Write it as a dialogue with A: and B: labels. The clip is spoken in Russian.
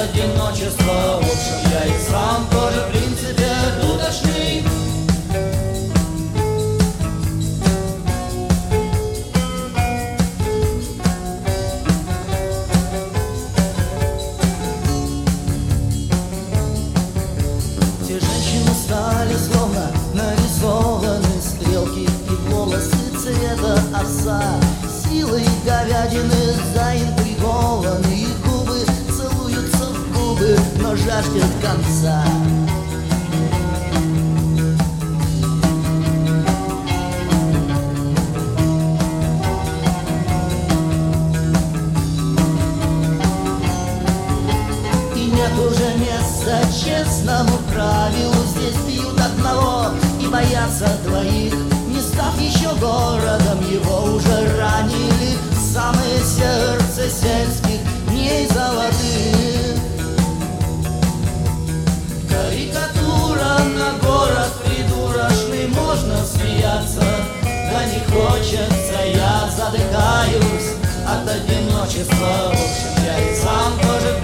A: одиночества. В общем, я и сам тоже, в принципе, дудошный. Все женщины стали словно нарисованы, стрелки и волосы цвета овса. Силой говядины заинтригованы, их губы целуются в губы, но жаждет конца. И нет уже места честному правилу, здесь бьют одного и боятся двоих. Не став еще городом, его уже ранили в самое сердце сельских дней золотых. Карикатура на город придурочный, можно смеяться, да не хочется, я задыхаюсь от одиночества. В общем, я и сам тоже